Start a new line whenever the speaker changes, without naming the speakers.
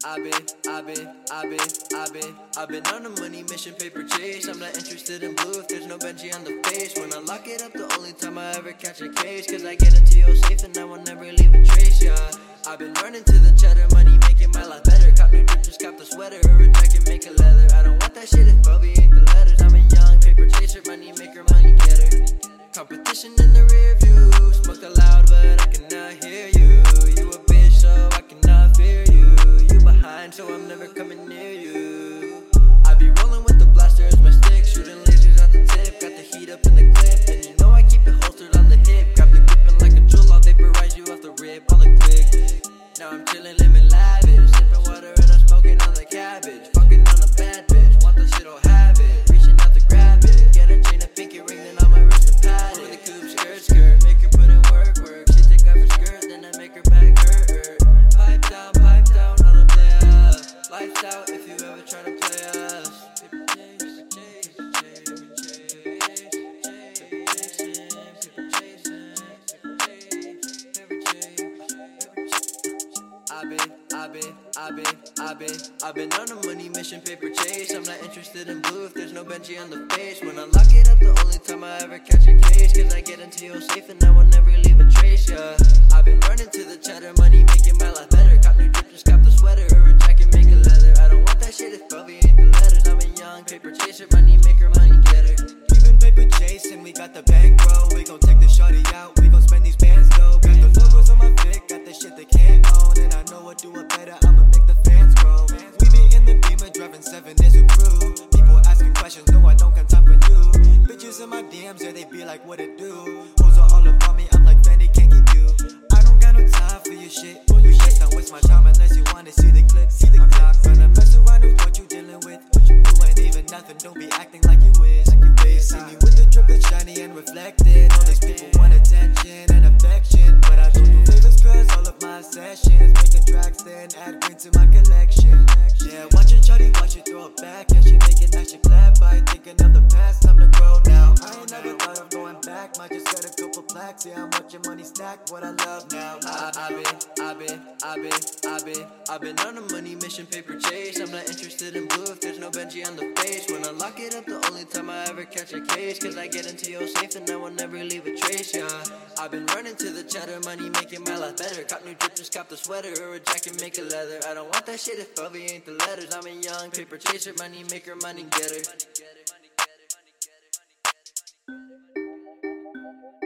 I've been on a money mission, paper chase. I'm not interested in blue if there's no Benji on the face. When I lock it up, the only time I ever catch a case. Cause I get into your safe and I will never leave a trace, yeah. I've been running to the cheddar, money making my life better. Cop new drip, just cop the sweater, or a jacket, make a leather. I don't want that shit if Bobby ain't the letters. I'm a young paper chaser, money maker, money getter. Competition in the rear view, smoke the loud but I cannot hear you. You a bitch so I cannot fear you. You behind so I'm never coming near you. I be rolling with the blaster as my stick, shooting lasers at the tip. Got the heat up in the clip, and you know I keep it holstered on the hip. Grab the grip and like a jewel, I'll vaporize you off the rip on the click. Now I'm chillin', living lavish, sipping water and I'm smoking on the cabbage. Fucking on a bad bitch, want the shit, I'll have it. Reaching out to grab it, get her chain, a pinky ring, then on my wrist a pad. Over the coupe, skirt, make her put in work. She take off her skirt, then I make her back hurt. Pipe down on a player. Lights out if you ever try to play us. I've been on a money mission, paper chase. I'm not interested in blue if there's no Benji on the face. When I lock it up, the only time I ever catch a case. Cause I get into your safe and I will never leave a trace, yeah. I've been running to the cheddar, money making my life better. Cop new drip, just cop the sweater, or a jacket, make a leather. I don't want that shit if Bobby ain't the letters. I'm a young paper chaser, money maker, money getter.
We been paper chasing, we got the bankroll. We gon' take the shorty out, we gon' spend these bands though. Got the logos on my fit, got the shit they can't own. And I know what do it better, I'ma make the fans grow. We be in the Beamer, driving 7 is a crew. People asking questions, no I don't got time for you. Bitches in my DMs, yeah they be like what it do. Hoes are all about me, I'm like Fendi, can't keep you. I don't got no time for your shit. You just don't waste my time unless you wanna see the clip. I'm not gonna mess around with what you dealing with. You ain't even nothing, don't be acting like you is. See me with the drip that's shiny and reflected. All these people want attention and affection, but I don't do favors cause all of my sessions making tracks then add green to my collection. Yeah, watch it shawty, watch it throw it back. Yeah, she making that shit clap by thinking of the past, time to grow now. I ain't never thought of going back, might just get a couple plaques. Yeah, I'm watching money stack, what I love now.
I've been on a money mission, paper chase. I'm not interested in blue if there's no Benji on the face. When I lock it up, the only time I ever catch a case. Cause I get into your safe and I will never leave a trace, yeah. I've been running to the cheddar, money making my life better. Cop new drip, just cop the sweater, or a jacket, make a leather. I don't want that shit if Bobby ain't the letters. I'm a young paper chaser, money maker, money getter.